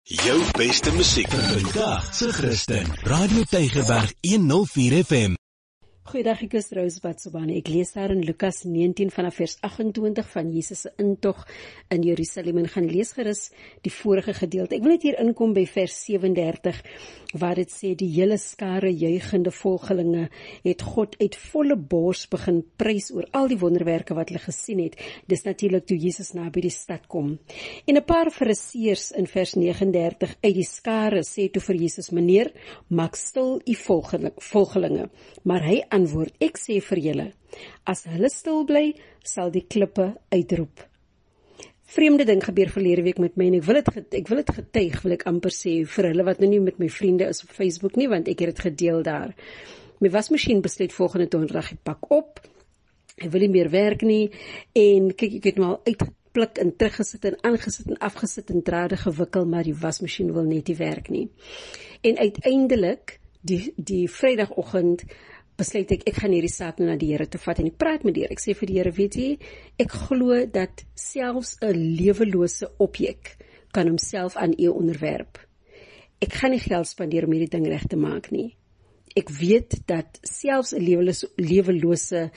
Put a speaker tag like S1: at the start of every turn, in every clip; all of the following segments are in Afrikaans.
S1: Jou beste musiek
S2: Vandag se Christen, Radio Tygerberg 104 FM.
S3: Goeiedag, ek is Rosebud Sobane. Ek lees daar in Lukas 19 vanaf vers 28 van Jesus se intog in Jerusalem en gaan lees gerus die vorige gedeelte. Ek wil net hier inkom by vers 37 waar dit sê die hele skare juigende volgelinge het God uit volle bors begin prys oor al die wonderwerke wat hulle gesien het. Dis natuurlik toe Jesus naby die stad kom. En 'n paar fariseërs in vers 39 uit die skare sê toe vir Jesus: "Meneer, maak stil u volgelinge." Maar hy antwoord: "Ek sê vir julle, as hulle stil bly, sal die klippe uitroep." Vreemde ding gebeur verlede week met my en ek wil dit getuig, wil ek amper sê, vir hulle wat nou nie met my vriende is op Facebook nie, want ek het dit gedeel daar. My wasmasjien besluit volgende donderdag, hy pak op, hy wil nie meer werk nie, en kyk, ek het nou al uitgepluk en teruggesit en aangesit en afgesit en drade gewikkel, maar die wasmasjien wil net nie werk nie. En uiteindelik, die Vrydagoggend, besluit ek gaan hierdie saak nou na die Here toe vat en ek praat met die Here. Ek sê vir die Here, weet jy, ek glo dat selfs 'n lewelose objek kan homself aan U onderwerp. Ek gaan nie geld spandeer om hierdie ding reg te maak nie. Ek weet dat selfs 'n lewelose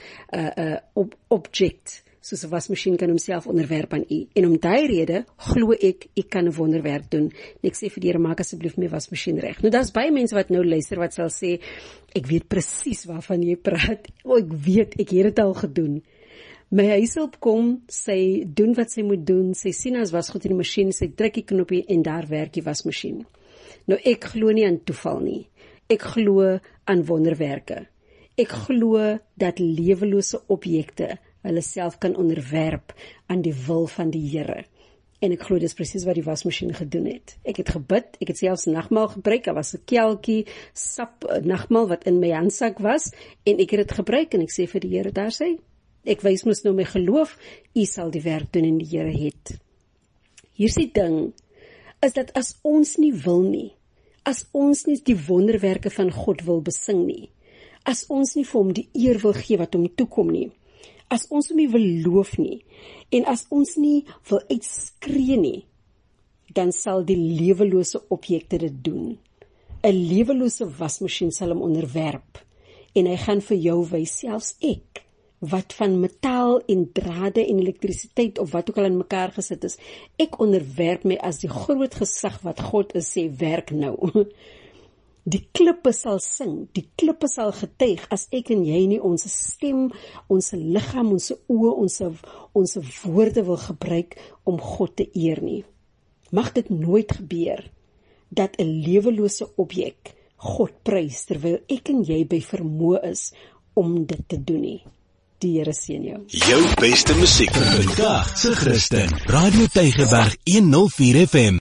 S3: object soos 'n wasmasjien kan homself onderwerp aan U. En om daai rede glo ek kan 'n wonderwerk doen. En ek sê vir die Here, maak asseblief my wasmasjien reg. Nou daar's baie mense wat nou luister wat sal sê, ek weet presies waarvan jy praat. Ek weet, ek het dit al gedoen. My huishulp kom, sy doen wat sy moet doen, sy sien as wasgoed in die masjien, sy druk die knoppie en daar werk die wasmasjien. Nou ek glo nie aan toeval nie. Ek glo aan wonderwerke. Ek glo dat lewelose objekte hulle self kan onderwerp aan die wil van die Here. En ek glo dis presies wat die wasmasjien gedoen het. Ek het gebid, ek het selfs nagmaal gebruik, daar was 'n kelkie sap nagmaal wat in my handsak was, en ek het dit gebruik, en ek sê vir die Here, daar sê, ek wys mos nou my geloof, U sal die werk doen en die Here het. Hier is die ding, is dat as ons nie wil nie, as ons nie die wonderwerke van God wil besing nie, as ons nie vir hom die eer wil gee wat hom toekom nie, as ons hom nie wil loof nie, en as ons nie wil uitskree nie, dan sal die lewelose objekte dit doen. 'n Lewelose wasmasjien sal hom onderwerp, en hy gaan vir jou wys, selfs ek, wat van metaal en drade en elektrisiteit of wat ook al in mekaar gesit is, ek onderwerp my as die groot gesag wat God is, sê, werk nou. Die klippe sal sing, die klippe sal getuig, as ek en jy nie ons stem, ons liggaam, ons oë, ons woorde wil gebruik om God te eer nie. Mag dit nooit gebeur, dat 'n lewelose objek God prys, terwyl ek en jy by vermoë is om dit te doen nie. Die Here seën jou.
S1: Jou beste musiek
S2: Vandag se Christen, Radio Tygerberg 104 FM.